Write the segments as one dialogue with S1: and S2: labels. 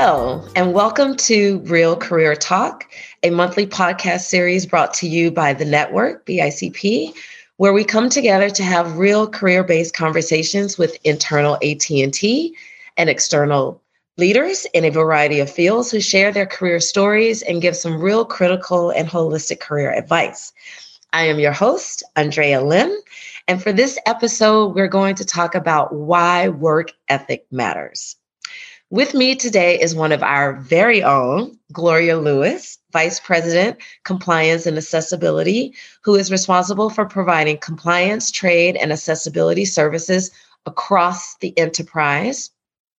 S1: Hello, and welcome to Real Career Talk, a monthly podcast series brought to you by the network, BICP, where we come together to have real career-based conversations with internal AT&T and external leaders in a variety of fields who share their career stories and give some real critical and holistic career advice. I am your host, Andrea Lim, and for this episode, we're going to talk about why work ethic matters. With me today is one of our very own, Gloria Lewis, Vice President, Compliance and Accessibility, who is responsible for providing compliance, trade, and accessibility services across the enterprise.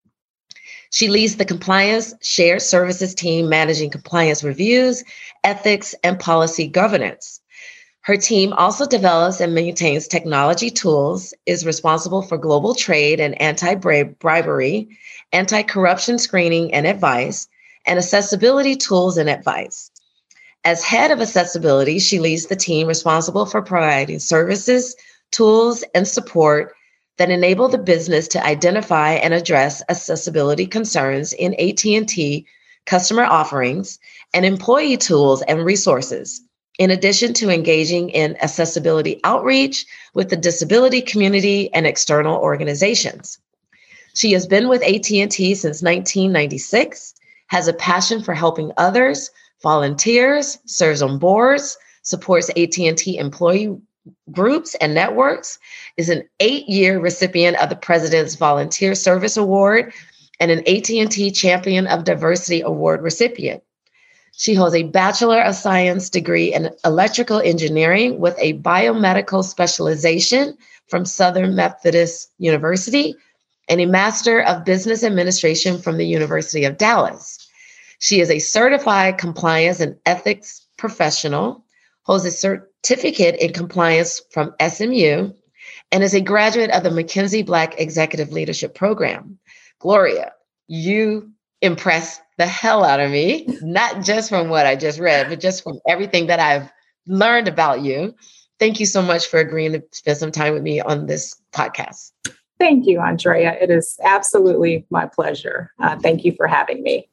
S1: She leads the Compliance Shared Services team, managing compliance reviews, ethics, and policy governance. Her team also develops and maintains technology tools, is responsible for global trade and anti-bribery, anti-corruption screening and advice, and accessibility tools and advice. As head of accessibility, she leads the team responsible for providing services, tools, and support that enable the business to identify and address accessibility concerns in AT&T customer offerings and employee tools and resources, in addition to engaging in accessibility outreach with the disability community and external organizations. She has been with AT&T since 1996, has a passion for helping others, volunteers, serves on boards, supports AT&T employee groups and networks, is an 8-year recipient of the President's Volunteer Service Award, and an AT&T Champion of Diversity Award recipient. She holds a Bachelor of Science degree in electrical engineering with a biomedical specialization from Southern Methodist University and a Master of Business Administration from the University of Dallas. She is a certified compliance and ethics professional, holds a certificate in compliance from SMU, and is a graduate of the McKinsey Black Executive Leadership Program. Gloria, you impressed the hell out of me, not just from what I just read, but just from everything that I've learned about you. Thank you so much for agreeing to spend some time with me on this podcast.
S2: Thank you, Andrea. It is absolutely my pleasure. Thank you for having me.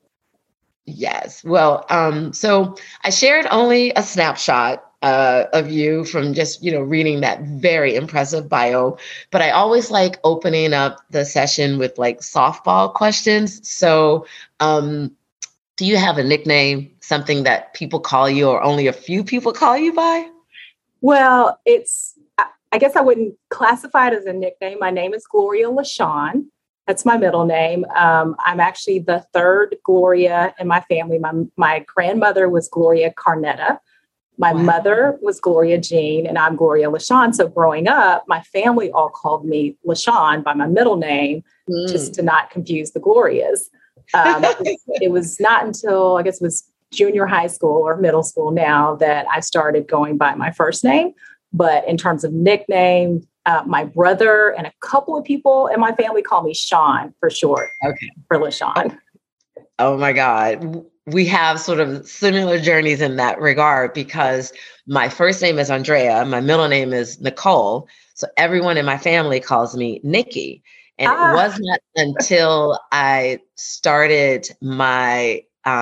S1: Yes. Well, so I shared only a snapshot of you from just, reading that very impressive bio, but I always like opening up the session with like softball questions. So do you have a nickname, something that people call you or only a few people call you by?
S2: Well, I guess I wouldn't classify it as a nickname. My name is Gloria LaShawn. That's my middle name. I'm actually the third Gloria in my family. My grandmother was Gloria Carnetta. My mother was Gloria Jean, and I'm Gloria LaShawn. So growing up, my family all called me LaShawn by my middle name, just to not confuse the Glorias. It was not until, I guess it was junior high school or middle school now, that I started going by my first name. But in terms of nickname, my brother and a couple of people in my family call me Sean for short, for LaShawn.
S1: Oh my God. We have sort of similar journeys in that regard because my first name is Andrea. My middle name is Nicole. So everyone in my family calls me Nikki. And it was not until I started my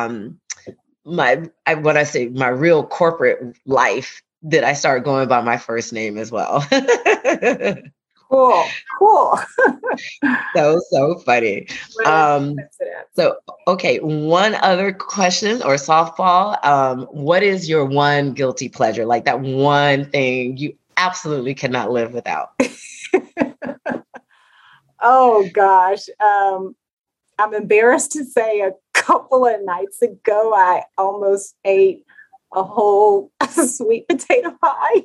S1: real corporate life that I started going by my first name as well.
S2: Cool.
S1: So funny. Okay, one other question or softball. What is your one guilty pleasure? Like that one thing you absolutely cannot live without?
S2: Oh gosh. I'm embarrassed to say a couple of nights ago, I almost ate a whole sweet potato pie.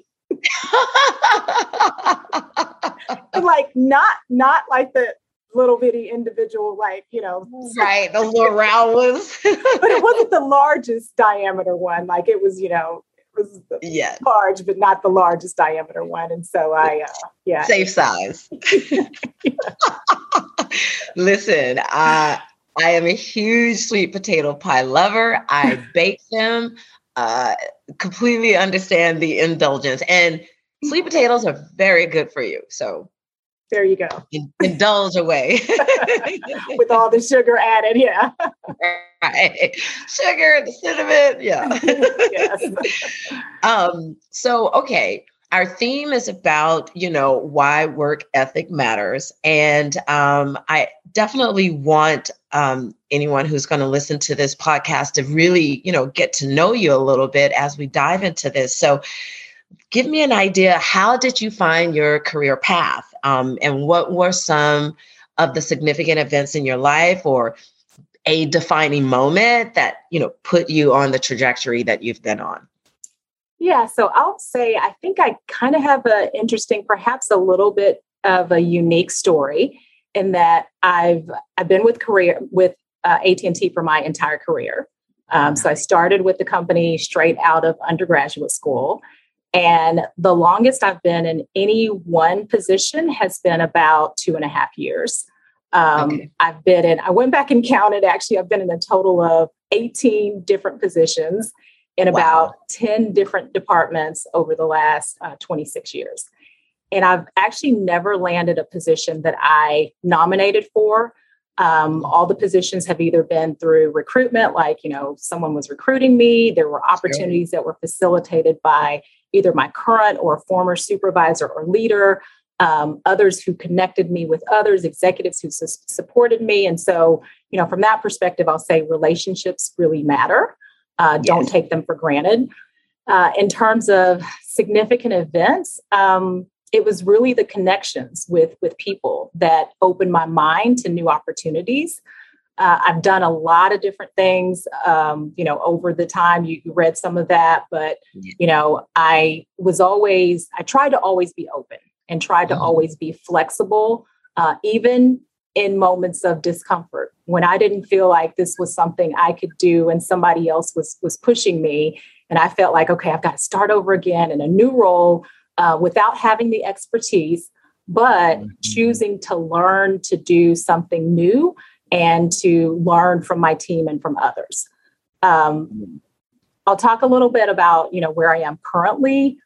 S2: Like not like the little bitty individual, like,
S1: right, the little round ones.
S2: But it wasn't the largest diameter one. Like it was, large, but not the largest diameter one. And so
S1: safe size. Listen, I am a huge sweet potato pie lover. I bake them. Completely understand the indulgence, and sweet potatoes are very good for you. So
S2: There you go.
S1: Indulge away.
S2: With all the sugar added. Yeah.
S1: Right. Sugar, the cinnamon. Yeah.
S2: Yes.
S1: So, okay. Our theme is about, why work ethic matters. And I definitely want anyone who's going to listen to this podcast to really, get to know you a little bit as we dive into this. So give me an idea. How did you find your career path? And what were some of the significant events in your life or a defining moment that, put you on the trajectory that you've been on?
S2: Yeah, so I'll say I think I kind of have an interesting, perhaps a little bit of a unique story in that I've been with AT&T for my entire career. So I started with the company straight out of undergraduate school, and the longest I've been in any one position has been about 2.5 years.
S1: Okay.
S2: I went back and counted. Actually, I've been in a total of 18 different positions in about 10 different departments over the last 26 years. And I've actually never landed a position that I nominated for. All the positions have either been through recruitment, like, someone was recruiting me. There were opportunities that were facilitated by either my current or former supervisor or leader, others who connected me with others, executives who supported me. And so, from that perspective, I'll say relationships really matter. Don't take them for granted. In terms of significant events, it was really the connections with people that opened my mind to new opportunities. I've done a lot of different things, over the time. You read some of that, but, I tried to always be open and tried to always be flexible, even in moments of discomfort, when I didn't feel like this was something I could do and somebody else was pushing me. And I felt like, okay, I've got to start over again in a new role without having the expertise, but choosing to learn to do something new and to learn from my team and from others. I'll talk a little bit about, where I am currently.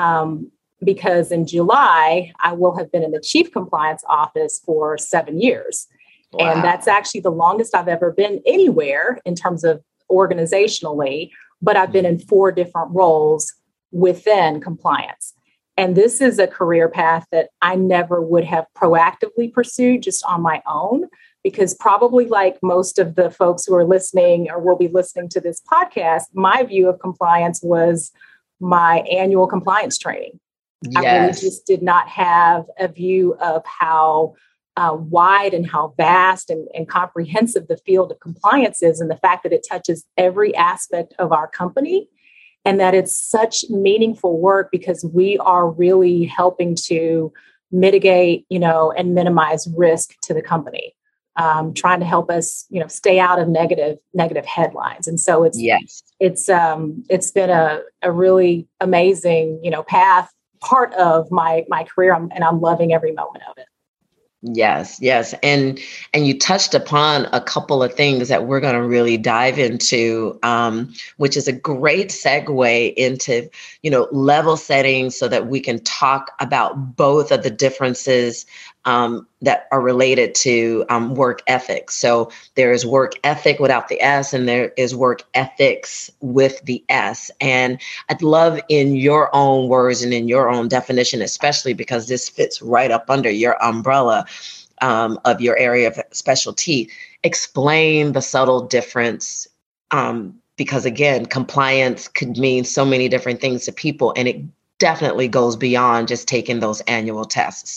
S2: Because in July, I will have been in the Chief Compliance Office for 7 years. Wow. And that's actually the longest I've ever been anywhere in terms of organizationally, but I've been in 4 different roles within compliance. And this is a career path that I never would have proactively pursued just on my own, because probably like most of the folks who are listening or will be listening to this podcast, my view of compliance was my annual compliance training. Yes. I really just did not have a view of how wide and how vast and comprehensive the field of compliance is, and the fact that it touches every aspect of our company, and that it's such meaningful work because we are really helping to mitigate, and minimize risk to the company, trying to help us, stay out of negative headlines. And so it's been a really amazing, part of my career, and I'm loving every moment of it.
S1: Yes. And you touched upon a couple of things that we're going to really dive into, which is a great segue into, level setting so that we can talk about both of the differences that are related to work ethics. So there is work ethic without the S, and there is work ethics with the S. And I'd love, in your own words and in your own definition, especially because this fits right up under your umbrella of your area of specialty, explain the subtle difference. Because again, compliance could mean so many different things to people, and it definitely goes beyond just taking those annual tests.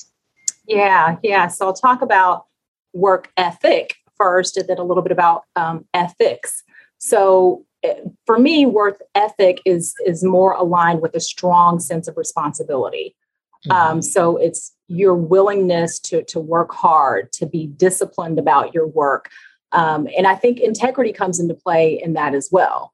S2: Yeah. So I'll talk about work ethic first, and then a little bit about ethics. So for me, work ethic is more aligned with a strong sense of responsibility. So it's your willingness to work hard, to be disciplined about your work. And I think integrity comes into play in that as well.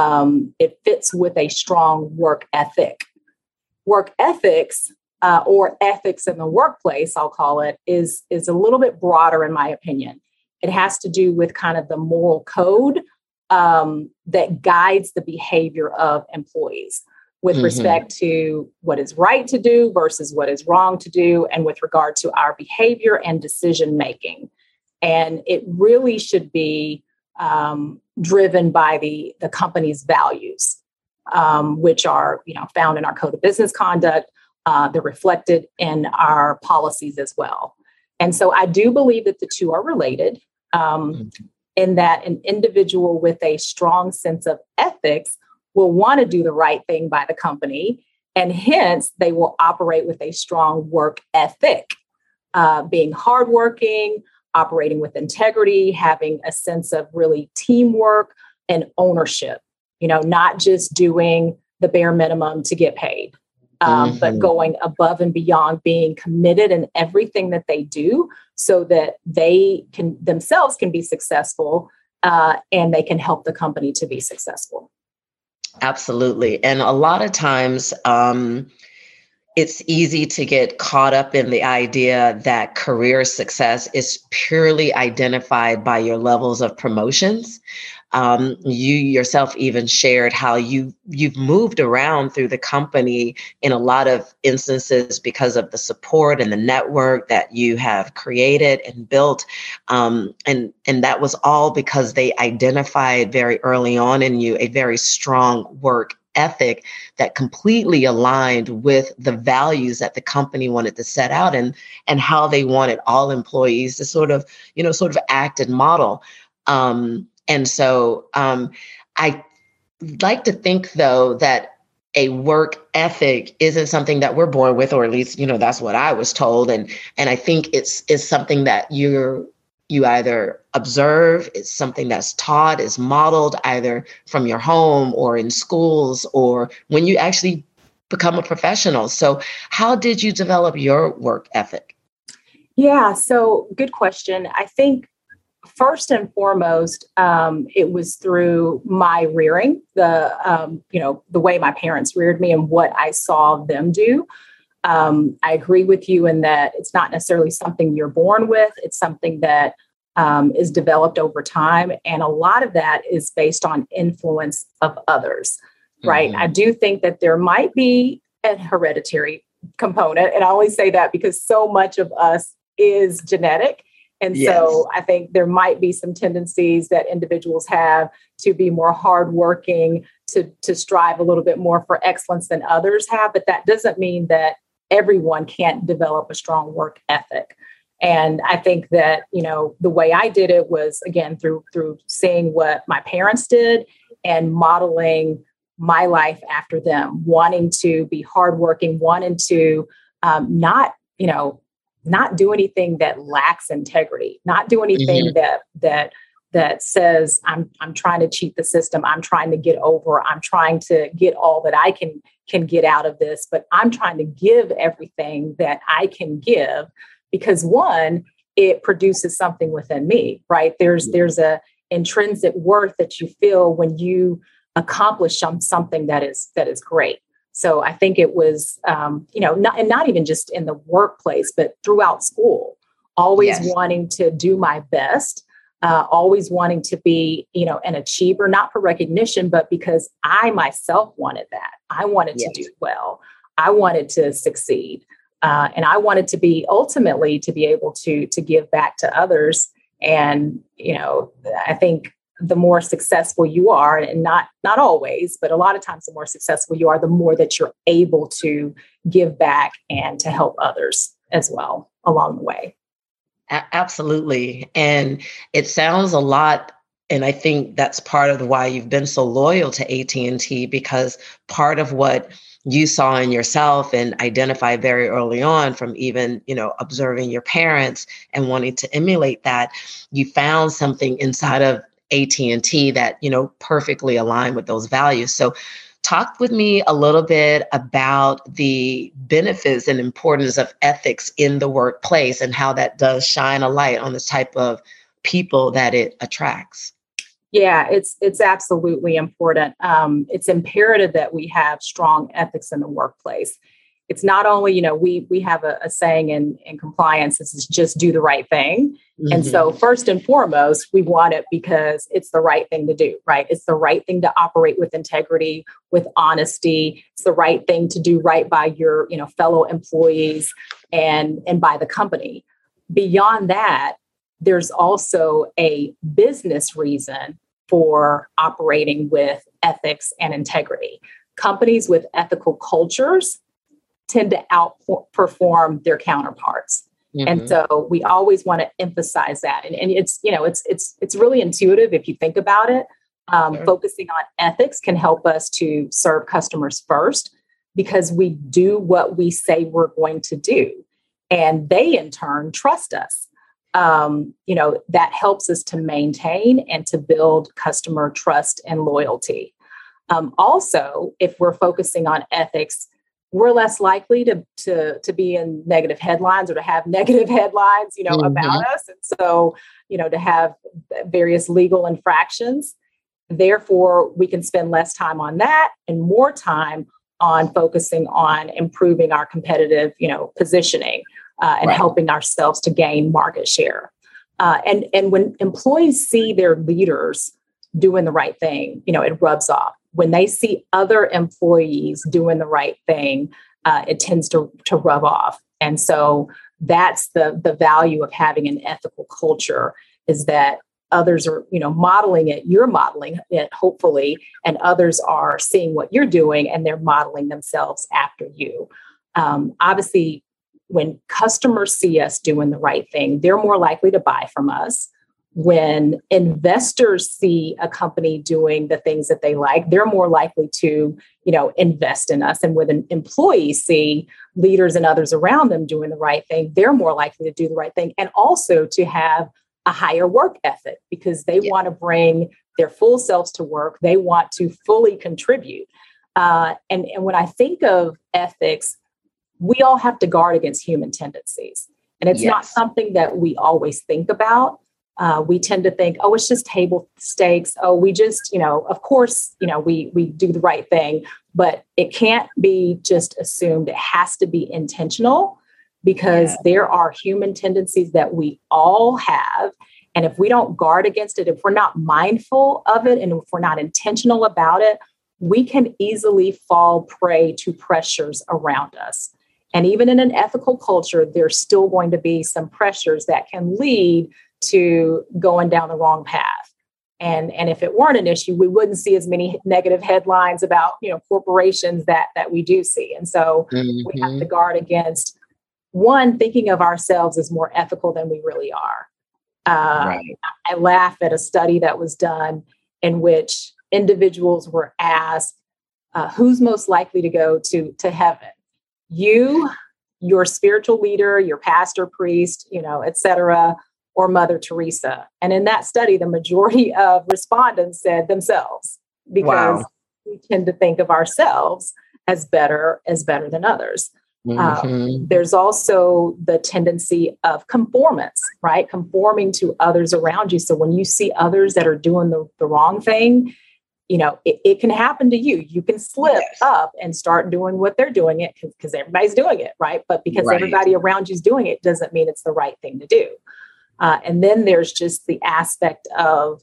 S2: It fits with a strong work ethic. Work ethics, or ethics in the workplace, I'll call it, is a little bit broader in my opinion. It has to do with kind of the moral code that guides the behavior of employees. with respect to what is right to do versus what is wrong to do, and with regard to our behavior and decision making. And it really should be driven by the company's values, which are found in our code of business conduct. They're reflected in our policies as well. And so I do believe that the two are related, in that an individual with a strong sense of ethics will want to do the right thing by the company, and hence they will operate with a strong work ethic, being hardworking, operating with integrity, having a sense of really teamwork and ownership, not just doing the bare minimum to get paid, but going above and beyond, being committed in everything that they do so that they can themselves can be successful, and they can help the company to be successful.
S1: Absolutely. And a lot of times, it's easy to get caught up in the idea that career success is purely identified by your levels of promotions. You yourself even shared how you've moved around through the company in a lot of instances because of the support and the network that you have created and built. And that was all because they identified very early on in you a very strong work ethic that completely aligned with the values that the company wanted to set out, and how they wanted all employees to sort of act and model. And so I like to think, though, that a work ethic isn't something that we're born with, or at least, that's what I was told. And I think it's something that you either observe, it's something that's taught, is modeled either from your home or in schools or when you actually become a professional. So how did you develop your work ethic?
S2: Yeah, so good question. I think first and foremost, it was through my rearing, the way my parents reared me and what I saw them do. I agree with you in that it's not necessarily something you're born with. It's something that is developed over time. And a lot of that is based on influence of others, right? I do think that there might be a hereditary component. And I always say that because so much of us is genetic. And so I think there might be some tendencies that individuals have to be more hardworking, to strive a little bit more for excellence than others have. But that doesn't mean that everyone can't develop a strong work ethic. And I think that, the way I did it was, again, through seeing what my parents did and modeling my life after them, wanting to be hardworking, wanting to not do anything that lacks integrity, not do anything that says I'm trying to cheat the system, I'm trying to get over, I'm trying to get all that I can get out of this, but I'm trying to give everything that I can give, because one, it produces something within me, right? There's a intrinsic worth that you feel when you accomplish something that is great. So I think it was, not even just in the workplace, but throughout school, always wanting to do my best, always wanting to be, an achiever, not for recognition, but because I myself wanted that. I wanted to do well. I wanted to succeed. And I wanted to be ultimately to be able to give back to others. And, I think the more successful you are, and not always, but a lot of times the more successful you are, the more that you're able to give back and to help others as well along the way.
S1: Absolutely. And it sounds a lot. And I think that's part of why you've been so loyal to AT&T, because part of what you saw in yourself and identified very early on from even, observing your parents and wanting to emulate that, you found something inside of AT&T that, perfectly aligned with those values. So talk with me a little bit about the benefits and importance of ethics in the workplace and how that does shine a light on the type of people that it attracts.
S2: Yeah, it's absolutely important. It's imperative that we have strong ethics in the workplace. it's not only, we have a saying in compliance, this is just do the right thing. Mm-hmm. And so first and foremost, we want it because it's the right thing to do, right? It's the right thing to operate with integrity, with honesty. It's the right thing to do right by your, fellow employees and by the company. Beyond that, there's also a business reason for operating with ethics and integrity. Companies with ethical cultures tend to outperform their counterparts. Mm-hmm. And so we always want to emphasize that. And it's, it's really intuitive if you think about it. Sure. Focusing on ethics can help us to serve customers first because we do what we say we're going to do. And they in turn trust us. That helps us to maintain and to build customer trust and loyalty. Also, if we're focusing on ethics, we're less likely to be in negative headlines or to have negative headlines, mm-hmm. about us. And so, to have various legal infractions. Therefore, we can spend less time on that and more time on focusing on improving our competitive, positioning and helping ourselves to gain market share. And when employees see their leaders doing the right thing, it rubs off. When they see other employees doing the right thing, it tends to rub off. And so that's the value of having an ethical culture is that others are, modeling it. You're modeling it, hopefully, and others are seeing what you're doing and they're modeling themselves after you. Obviously, when customers see us doing the right thing, they're more likely to buy from us. When investors see a company doing the things that they like, they're more likely to, invest in us. And when employees see leaders and others around them doing the right thing, they're more likely to do the right thing and also to have a higher work ethic because they want to bring their full selves to work. They want to fully contribute. And when I think of ethics, we all have to guard against human tendencies. And it's not something that we always think about. We tend to think, oh, it's just table stakes. Oh, we just, of course, we do the right thing, but it can't be just assumed. It has to be intentional because there are human tendencies that we all have. And if we don't guard against it, if we're not mindful of it, and if we're not intentional about it, we can easily fall prey to pressures around us. And even in an ethical culture, there's still going to be some pressures that can lead to going down the wrong path. And if it weren't an issue, we wouldn't see as many negative headlines about, corporations that we do see. And so we have to guard against, one, thinking of ourselves as more ethical than we really are. I laugh at a study that was done in which individuals were asked, who's most likely to go to heaven? You, your spiritual leader, your pastor, priest, et cetera, or Mother Teresa. And in that study, the majority of respondents said themselves, because we tend to think of ourselves as better than others. There's also the tendency of conformance, right? Conforming to others around you. So when you see others that are doing the wrong thing, it can happen to you. You can slip up and start doing what they're doing it because everybody's doing it, right? But because everybody around you is doing it doesn't mean it's the right thing to do. And then there's just the aspect of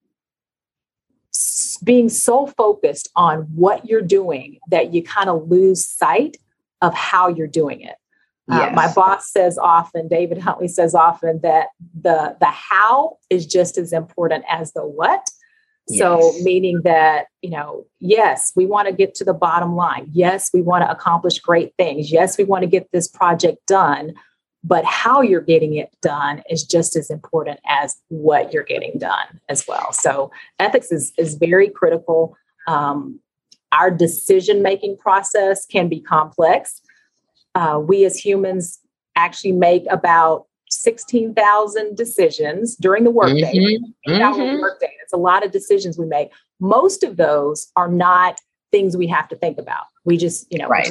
S2: being so focused on what you're doing that you kind of lose sight of how you're doing it. My boss says often, David Huntley says often, that the how is just as important as the what. So meaning that, yes, we want to get to the bottom line. Yes, we want to accomplish great things. Yes, we want to get this project done. But how you're getting it done is just as important as what you're getting done as well. So ethics is very critical. Our decision-making process can be complex. We as humans actually make about 16,000 decisions during the workday. 8-hour workday. It's a lot of decisions we make. Most of those are not things we have to think about. We just,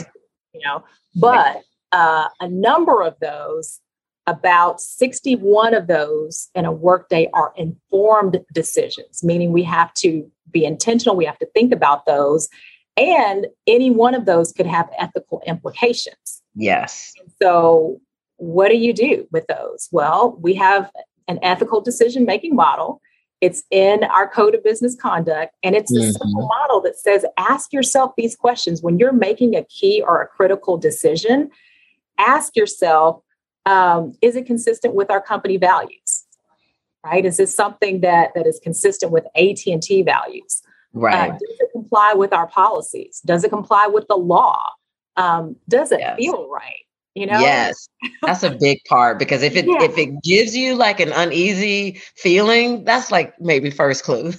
S2: but a number of those, about 61 of those in a workday are informed decisions, meaning we have to be intentional. We have to think about those. And any one of those could have ethical implications.
S1: Yes.
S2: So what do you do with those? Well, we have an ethical decision-making model. It's in our code of business conduct. And it's a simple model that says, ask yourself these questions. When you're making a key or a critical decision, ask yourself, is it consistent with our company values? Right? Is this something that is consistent with AT&T values?
S1: Right.
S2: Does it comply with our policies? Does it comply with the law? Does it feel right? You know?
S1: Yes, that's a big part, because if it gives you like an uneasy feeling, that's like maybe first clue.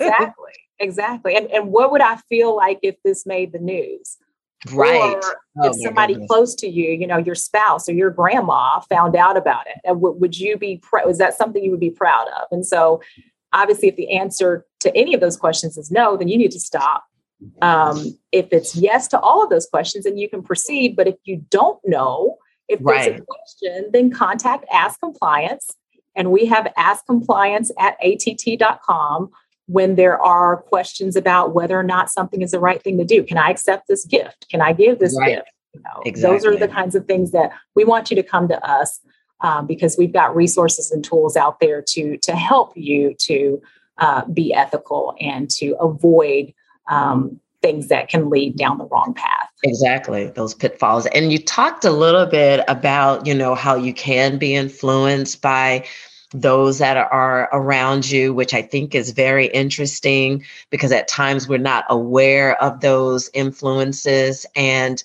S2: Exactly. And what would I feel like if this made the news?
S1: Right.
S2: Or if somebody close to you, you know, your spouse or your grandma found out about it, and would you be is that something you would be proud of? And so obviously, if the answer to any of those questions is no, then you need to stop. If it's yes to all of those questions, then you can proceed. But if you don't know if there's a question, then contact Ask Compliance. And we have Ask Compliance at att.com when there are questions about whether or not something is the right thing to do. Can I accept this gift? Can I give this gift? You know, those are the kinds of things that we want you to come to us. Because we've got resources and tools out there to help you to be ethical and to avoid things that can lead down the wrong path.
S1: Exactly, those pitfalls. And you talked a little bit about, you know, how you can be influenced by those that are around you, which I think is very interesting, because at times we're not aware of those influences. And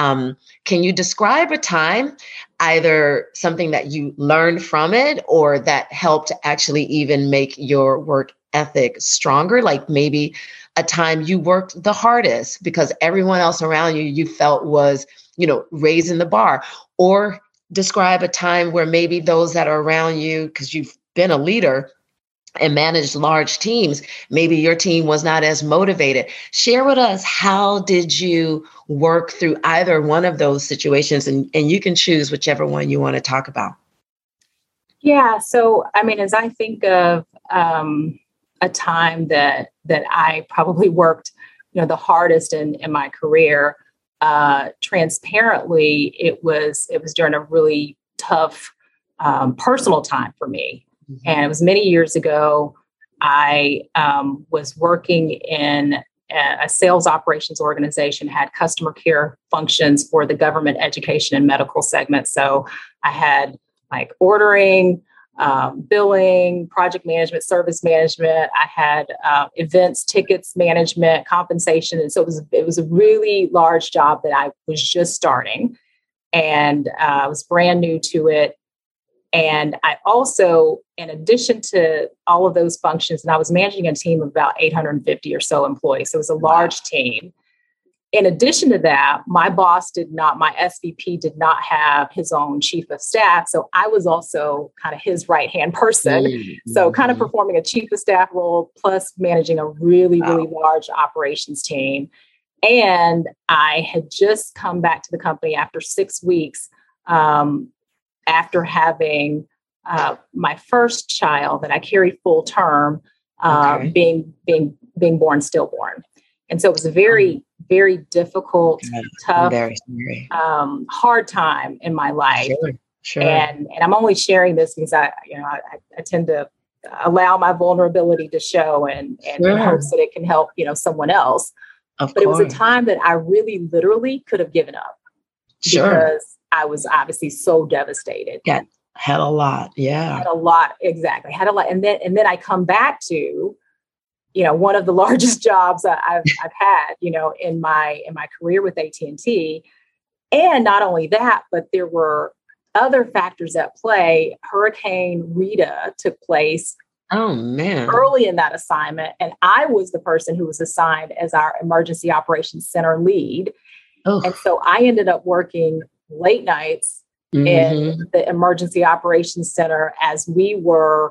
S1: can you describe a time, either something that you learned from it or that helped actually even make your work ethic stronger? Like maybe a time you worked the hardest because everyone else around you felt was, you know, raising the bar. Or describe a time where maybe those that are around you, because you've been a leader and managed large teams, maybe your team was not as motivated. Share with us, how did you work through either one of those situations? And you can choose whichever one you want to talk about.
S2: Yeah. So, I mean, as I think of a time that I probably worked, you know, the hardest in my career, transparently, it was during a really tough personal time for me. And it was many years ago. I was working in a sales operations organization, had customer care functions for the government, education, and medical segment. So I had like ordering, billing, project management, service management. I had events, tickets management, compensation. And so it was a really large job that I was just starting, and I was brand new to it. And I also, in addition to all of those functions, and I was managing a team of about 850 or so employees. So it was a large team. In addition to that, my SVP did not have his own chief of staff. So I was also kind of his right-hand person. Mm-hmm. So kind of performing a chief of staff role, plus managing a really, really large operations team. And I had just come back to the company after 6 weeks, after having my first child that I carried full term, being born stillborn. And so it was a very, very difficult, tough, hard time in my life. Sure. And I'm only sharing this because I tend to allow my vulnerability to show and in hopes that it can help, you know, someone else. But it was a time that I really literally could have given up because I was obviously so devastated.
S1: Yeah, had a lot. Yeah.
S2: Had a lot. Exactly. Had a lot. And then I come back to, you know, one of the largest jobs I've had, you know, in my career with AT&T. And not only that, but there were other factors at play. Hurricane Rita took place early in that assignment. And I was the person who was assigned as our emergency operations center lead. Oh. And so I ended up working late nights in the emergency operations center as we were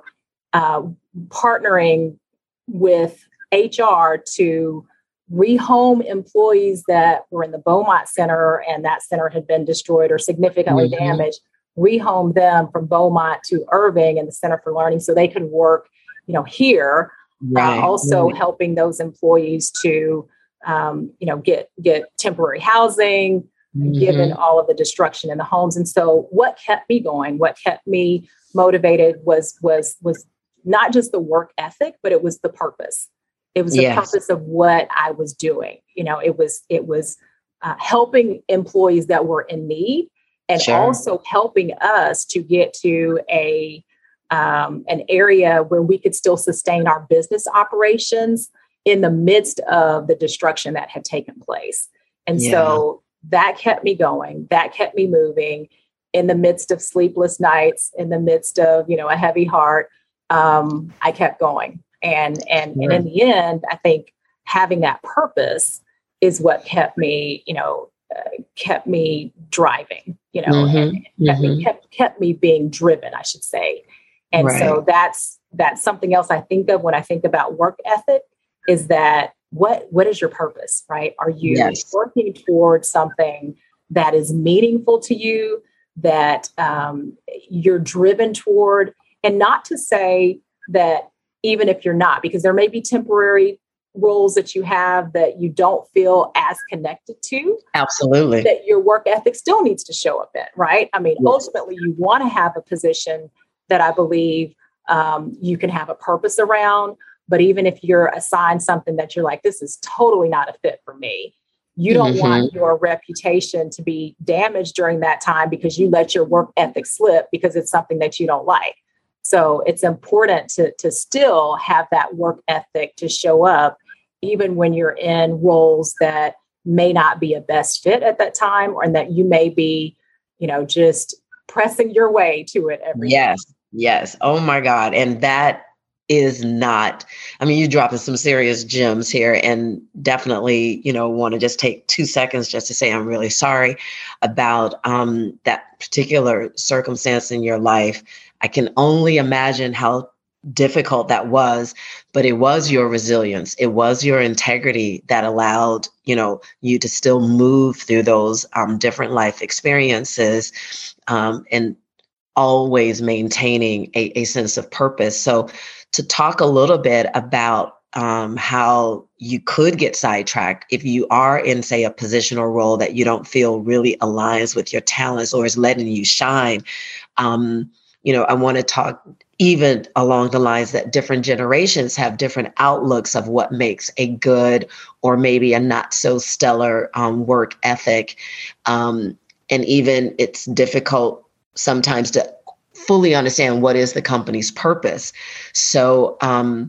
S2: partnering with HR to rehome employees that were in the Beaumont Center, and that center had been destroyed or significantly damaged, rehome them from Beaumont to Irving and the Center for Learning so they could work, you know, here. Also helping those employees to get temporary housing, given all of the destruction in the homes. And so what kept me going, what kept me motivated was not just the work ethic, but it was the purpose. It was the purpose of what I was doing. It was helping employees that were in need, and also helping us to get to an area where we could still sustain our business operations in the midst of the destruction that had taken place. And so that kept me going. That kept me moving in the midst of sleepless nights, in the midst of, a heavy heart. I kept going. And in the end, I think having that purpose is what kept me driving, and kept me being driven, I should say. And so that's something else I think of when I think about work ethic, is that what is your purpose, right? Are you working towards something that is meaningful to you, that you're driven toward? And not to say that even if you're not, because there may be temporary roles that you have that you don't feel as connected to.
S1: Absolutely.
S2: That your work ethic still needs to show up in, right? I mean, ultimately, you want to have a position that I believe you can have a purpose around. But even if you're assigned something that you're like, this is totally not a fit for me, you don't want your reputation to be damaged during that time because you let your work ethic slip because it's something that you don't like. So it's important to still have that work ethic to show up, even when you're in roles that may not be a best fit at that time, or that you may be, just pressing your way to it every day.
S1: Yes. Oh my God. And that is not, you're dropping some serious gems here, and definitely, want to just take 2 seconds just to say, I'm really sorry about that particular circumstance in your life. I can only imagine how difficult that was, but it was your resilience. It was your integrity that allowed, you to still move through those different life experiences, and always maintaining a sense of purpose. So to talk a little bit about how you could get sidetracked if you are in, say, a position or role that you don't feel really aligns with your talents or is letting you shine. I want to talk even along the lines that different generations have different outlooks of what makes a good or maybe a not so stellar work ethic. And even it's difficult sometimes to fully understand what is the company's purpose. So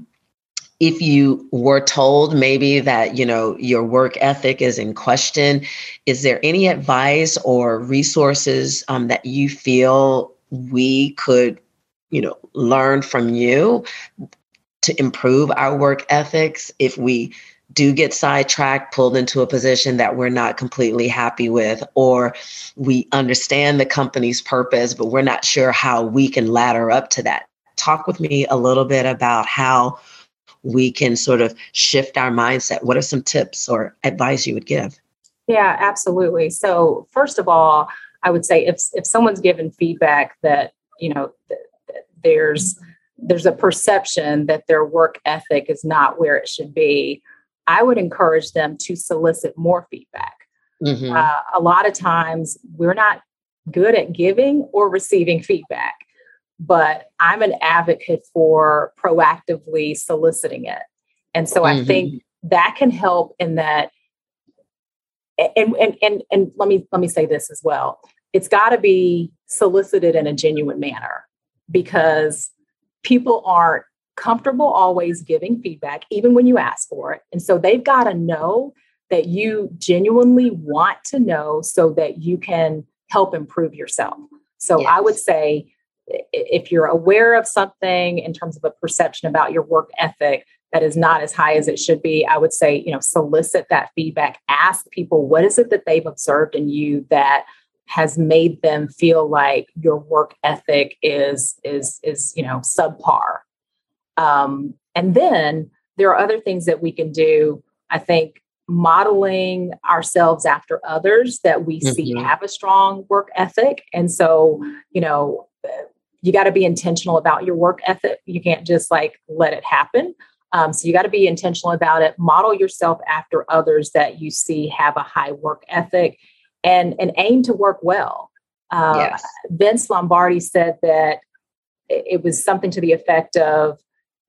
S1: if you were told maybe that, your work ethic is in question, is there any advice or resources that you feel we could, learn from you to improve our work ethics if we do get sidetracked, pulled into a position that we're not completely happy with, or we understand the company's purpose, but we're not sure how we can ladder up to that? Talk with me a little bit about how we can sort of shift our mindset. What are some tips or advice you would give?
S2: Yeah, absolutely. So first of all, I would say if someone's given feedback that, there's a perception that their work ethic is not where it should be, I would encourage them to solicit more feedback. A lot of times we're not good at giving or receiving feedback, but I'm an advocate for proactively soliciting it. And so I think that can help in that. And let me say this as well. It's got to be solicited in a genuine manner, because people aren't comfortable always giving feedback, even when you ask for it. And so they've got to know that you genuinely want to know so that you can help improve yourself. So I would say, if you're aware of something in terms of a perception about your work ethic that is not as high as it should be, I would say, solicit that feedback. Ask people, what is it that they've observed in you that has made them feel like your work ethic is subpar. And then there are other things that we can do. I think modeling ourselves after others that we see have a strong work ethic. And so, you got to be intentional about your work ethic. You can't just let it happen. So you got to be intentional about it. Model yourself after others that you see have a high work ethic, and aim to work well.
S1: Yes.
S2: Vince Lombardi said that it was something to the effect of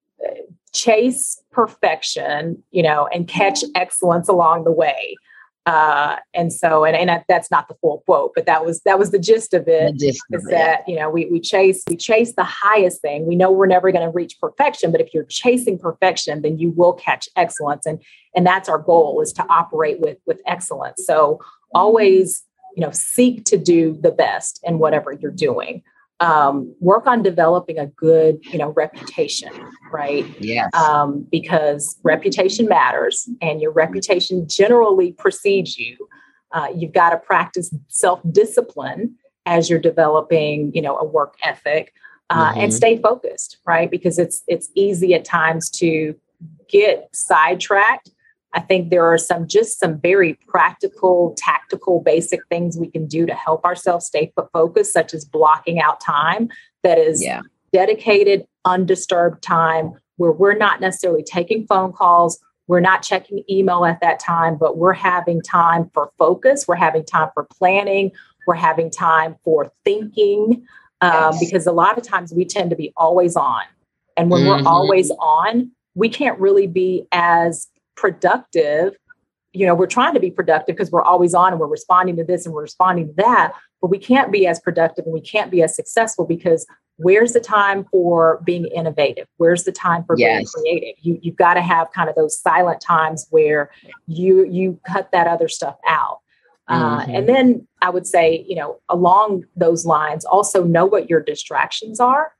S2: chase perfection, and catch excellence along the way. And that's not the full quote, but that was the gist of it. That we chase the highest thing. We know we're never going to reach perfection, but if you're chasing perfection, then you will catch excellence, and that's our goal, is to operate with excellence. So always seek to do the best in whatever you're doing. Work on developing a good, reputation, right?
S1: Yes.
S2: Because reputation matters, and your reputation generally precedes you. You've got to practice self-discipline as you're developing, a work ethic, and stay focused, right? Because it's easy at times to get sidetracked. I think there are some very practical, tactical, basic things we can do to help ourselves stay focused, such as blocking out time that is dedicated, undisturbed time where we're not necessarily taking phone calls. We're not checking email at that time, but we're having time for focus. We're having time for planning. We're having time for thinking, because a lot of times we tend to be always on. And when we're always on, we can't really be as productive. We're trying to be productive because we're always on and we're responding to this and we're responding to that, but we can't be as productive and we can't be as successful because where's the time for being innovative? Where's the time for being creative? You've got to have kind of those silent times where you cut that other stuff out. And then I would say, along those lines, also know what your distractions are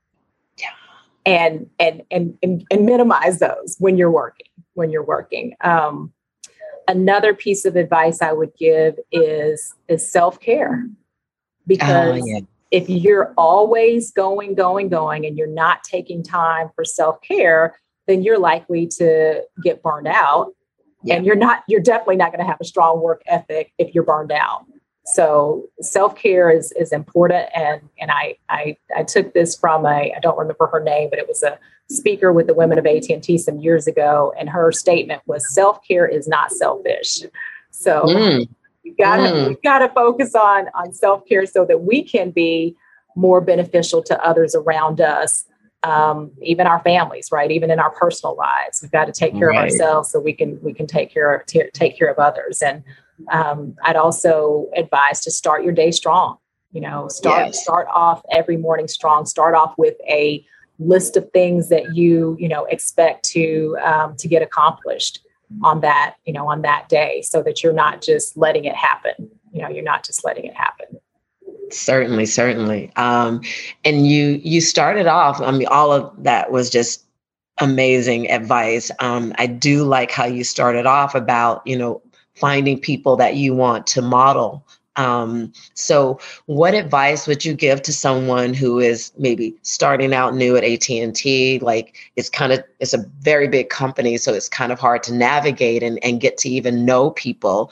S2: and minimize those when you're working. Another piece of advice I would give is self-care, because if you're always going and you're not taking time for self-care, then you're likely to get burned out, and you're definitely not going to have a strong work ethic if you're burned out. So self-care is important. And I took this from I don't remember her name, but it was a speaker with the women of AT&T some years ago. And her statement was, self-care is not selfish. So we've got to focus on self-care so that we can be more beneficial to others around us, even our families, right? Even in our personal lives, we've got to take care of ourselves so we can take care of others. And I'd also advise to start your day strong. Start off every morning strong. Start off with a list of things that you expect to get accomplished on that day, so that you're not just letting it happen.
S1: Certainly. And you started off, all of that was just amazing advice. I do like how you started off about, finding people that you want to model. So what advice would you give to someone who is maybe starting out new at AT&T? Like it's a very big company, so it's kind of hard to navigate and get to even know people.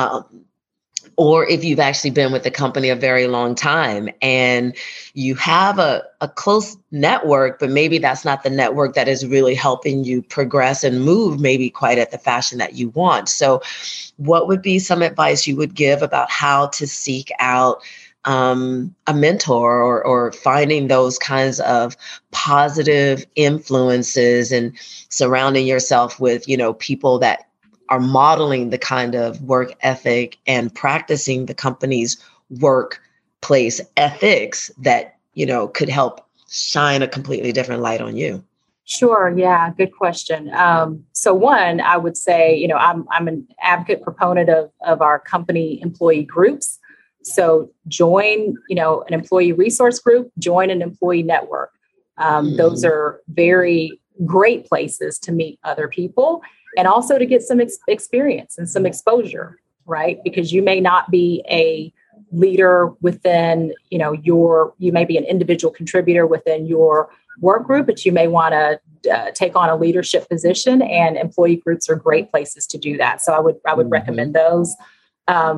S1: Or if you've actually been with the company a very long time and you have a close network, but maybe that's not the network that is really helping you progress and move maybe quite at the fashion that you want. So what would be some advice you would give about how to seek out a mentor or finding those kinds of positive influences and surrounding yourself with, people that are modeling the kind of work ethic and practicing the company's workplace ethics that, could help shine a completely different light on you?
S2: Sure. Yeah. Good question. So one, I would say, I'm an advocate proponent of our company employee groups. So join, an employee resource group, join an employee network. Those are very great places to meet other people and also to get some experience and some exposure, right? Because you may not be a leader within, you may be an individual contributor within your work group, but you may want to take on a leadership position, and employee groups are great places to do that. So I would recommend those.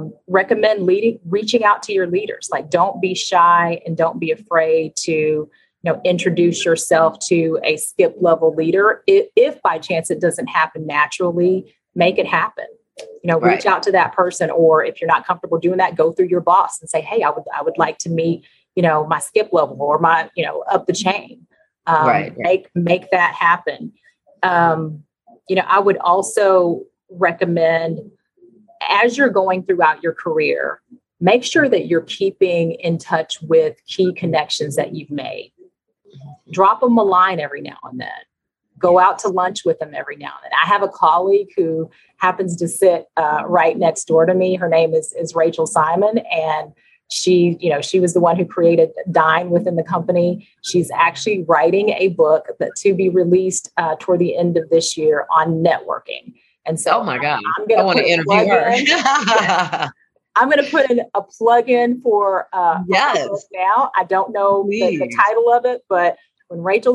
S2: Recommend reaching out to your leaders. Like, don't be shy and don't be afraid to introduce yourself to a skip level leader. If by chance it doesn't happen naturally, make it happen. Reach out to that person, or if you're not comfortable doing that, go through your boss and say, hey, I would like to meet, my skip level or my, up the chain. Make that happen. I would also recommend, as you're going throughout your career, make sure that you're keeping in touch with key connections that you've made. Drop them a line every now and then. Go out to lunch with them every now and then. I have a colleague who happens to sit right next door to me. Her name is Rachel Simon, and she was the one who created Dine within the company. She's actually writing a book that to be released toward the end of this year on networking. And so,
S1: oh my God, I want to interview her.
S2: I'm going to put in a plug-in for
S1: yes.
S2: book now. I don't know the title of it, but when Rachel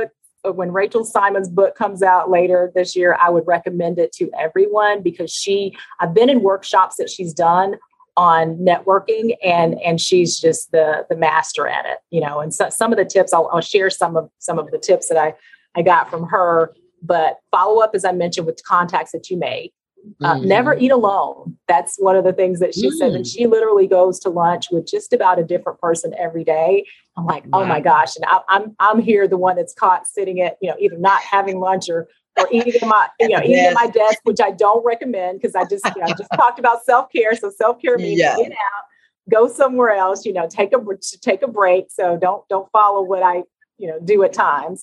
S2: Simon's book comes out later this year, I would recommend it to everyone, because I've been in workshops that she's done on networking, and she's just the master at it, and so some of the tips, I'll share some of the tips that I got from her, but follow up, as I mentioned, with contacts that you made. Never eat alone. That's one of the things that she said. And she literally goes to lunch with just about a different person every day. I'm like, oh my gosh. And I'm here, the one that's caught sitting at, either not having lunch or eating at my, eating at my desk, which I don't recommend, because I just talked about self-care. So self-care means get out, go somewhere else, take a break. So don't follow what I, do at times.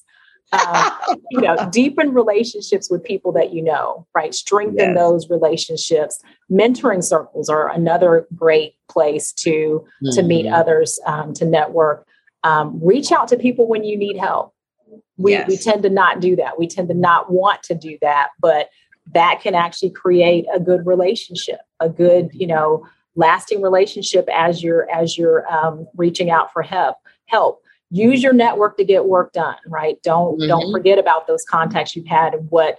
S2: Deepen relationships with people that right? Strengthen those relationships. Mentoring circles are another great place to meet others, to network. Reach out to people when you need help. We tend to not do that. We tend to not want to do that, but that can actually create a good relationship, a good, lasting relationship as you're reaching out for help. Use your network to get work done, right? Don't forget about those contacts you've had and what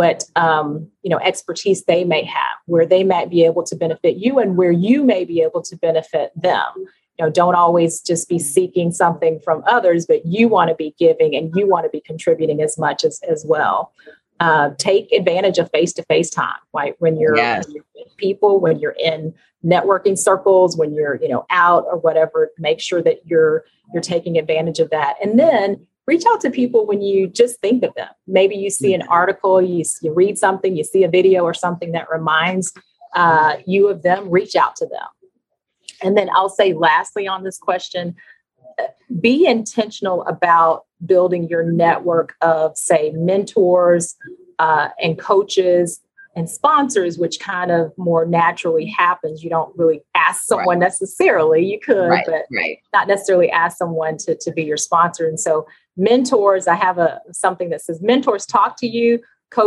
S2: expertise they may have, where they might be able to benefit you and where you may be able to benefit them. Don't always just be seeking something from others, but you want to be giving and you want to be contributing as much as well. Take advantage of face-to-face time, right? When you're with people, when you're in networking circles, when you're, out or whatever, make sure that you're taking advantage of that. And then reach out to people when you just think of them. Maybe you see an article, you read something, you see a video or something that reminds you of them, reach out to them. And then I'll say lastly on this question, be intentional about building your network of, say, mentors and coaches and sponsors, which kind of more naturally happens. You don't really ask someone necessarily. You could, but not necessarily ask someone to be your sponsor. And so mentors, I have something that says mentors talk to you,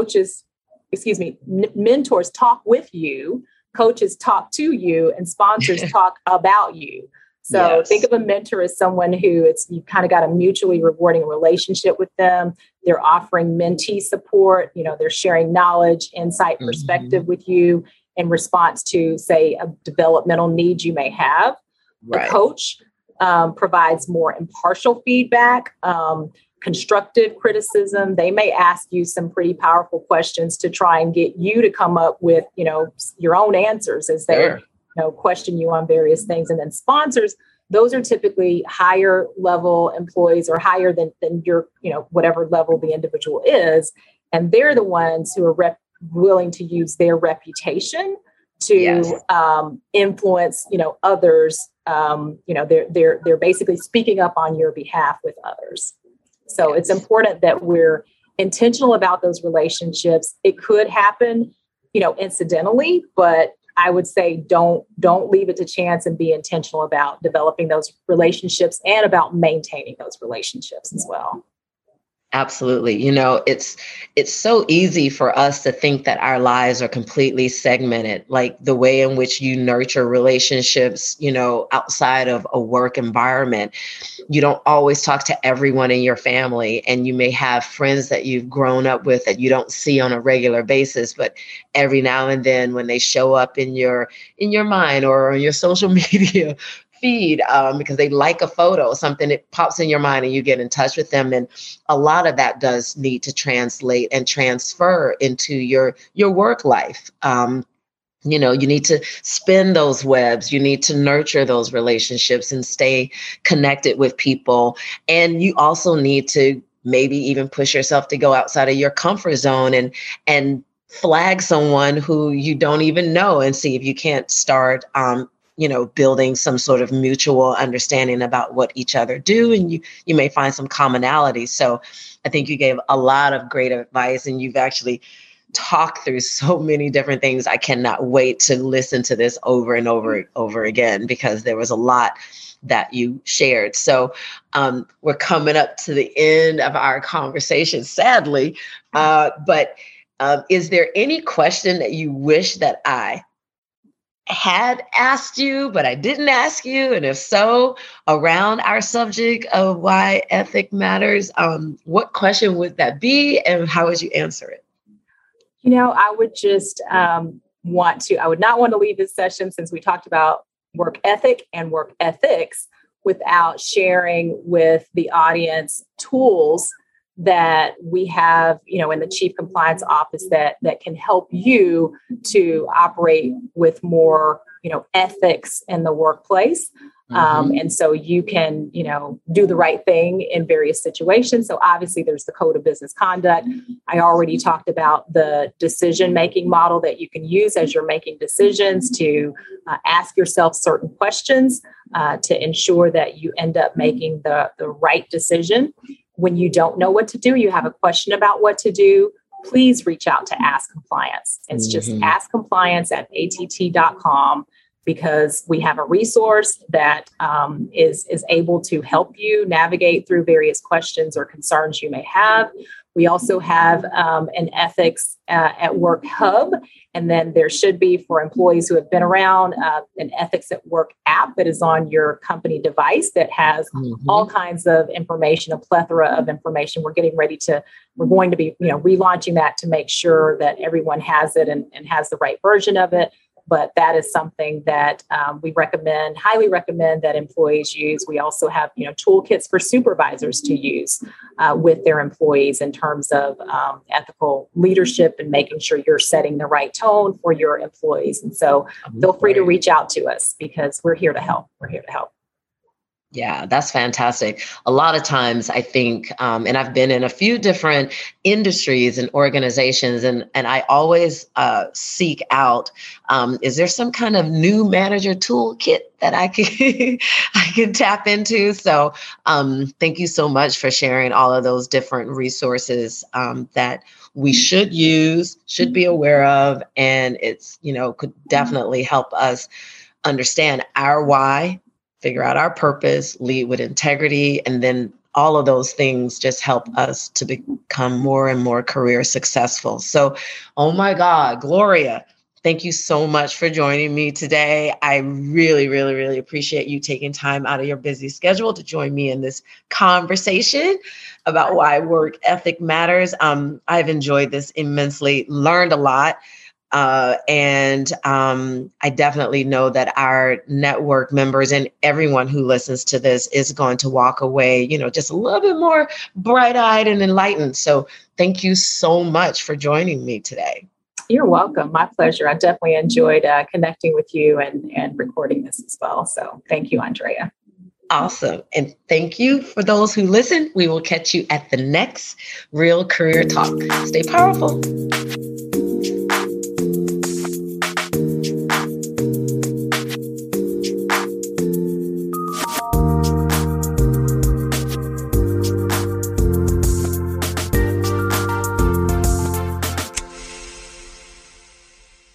S2: mentors talk with you, coaches talk to you, and sponsors talk about you. So think of a mentor as someone who you kind of got a mutually rewarding relationship with them. They're offering mentee support. They're sharing knowledge, insight, perspective with you in response to, say, a developmental need you may have. Right. The coach provides more impartial feedback, constructive criticism. They may ask you some pretty powerful questions to try and get you to come up with, your own answers as they question you on various things. And then sponsors, those are typically higher level employees or higher than your, whatever level the individual is. And they're the ones who are willing to use their reputation to influence, others. They're basically speaking up on your behalf with others. So it's important that we're intentional about those relationships. It could happen, incidentally, but I would say don't leave it to chance, and be intentional about developing those relationships and about maintaining those relationships as well.
S1: Absolutely. It's so easy for us to think that our lives are completely segmented, like the way in which you nurture relationships, outside of a work environment. You don't always talk to everyone in your family, and you may have friends that you've grown up with that you don't see on a regular basis, but every now and then when they show up in your mind or on your social media feed because they like a photo, something that pops in your mind and you get in touch with them. And a lot of that does need to translate and transfer into your work life. You need to spin those webs. You need to nurture those relationships and stay connected with people. And you also need to maybe even push yourself to go outside of your comfort zone and flag someone who you don't even know and see if you can't start, building some sort of mutual understanding about what each other do. And you may find some commonalities. So I think you gave a lot of great advice, and you've actually talked through so many different things. I cannot wait to listen to this over and over again, because there was a lot that you shared. So we're coming up to the end of our conversation, sadly. But is there any question that you wish that I had asked you, but I didn't ask you? And if so, around our subject of why ethic matters, what question would that be, and how would you answer it?
S2: I would just I would not want to leave this session, since we talked about work ethic and work ethics, without sharing with the audience tools that we have, in the Chief Compliance Office that can help you to operate with more, ethics in the workplace. And so you can, do the right thing in various situations. So obviously there's the Code of Business Conduct. I already talked about the decision-making model that you can use as you're making decisions to ask yourself certain questions to ensure that you end up making the right decision. When you don't know what to do, you have a question about what to do, please reach out to Ask Compliance. It's just askcompliance@att.com, because we have a resource that is able to help you navigate through various questions or concerns you may have. We also have an Ethics at Work hub, and then there should be, for employees who have been around, an Ethics at Work app that is on your company device that has all kinds of information, a plethora of information. We're going to be relaunching that to make sure that everyone has it and has the right version of it. But that is something that we highly recommend that employees use. We also have, toolkits for supervisors to use with their employees in terms of ethical leadership and making sure you're setting the right tone for your employees. And so feel free to reach out to us, because we're here to help.
S1: Yeah, that's fantastic. A lot of times I think, and I've been in a few different industries and organizations, and I always seek out, is there some kind of new manager toolkit that I can tap into? So thank you so much for sharing all of those different resources that we should use, should be aware of, and it's, could definitely help us understand our why, figure out our purpose, lead with integrity, and then all of those things just help us to become more and more career successful. So, oh my God, Gloria, thank you so much for joining me today. I really, really, really appreciate you taking time out of your busy schedule to join me in this conversation about why work ethic matters. I've enjoyed this immensely, learned a lot. And I definitely know that our network members and everyone who listens to this is going to walk away, just a little bit more bright-eyed and enlightened. So thank you so much for joining me today.
S2: You're welcome. My pleasure. I definitely enjoyed connecting with you and recording this as well. So thank you, Andrea.
S1: Awesome. And thank you for those who listen. We will catch you at the next Real Career Talk. Stay powerful.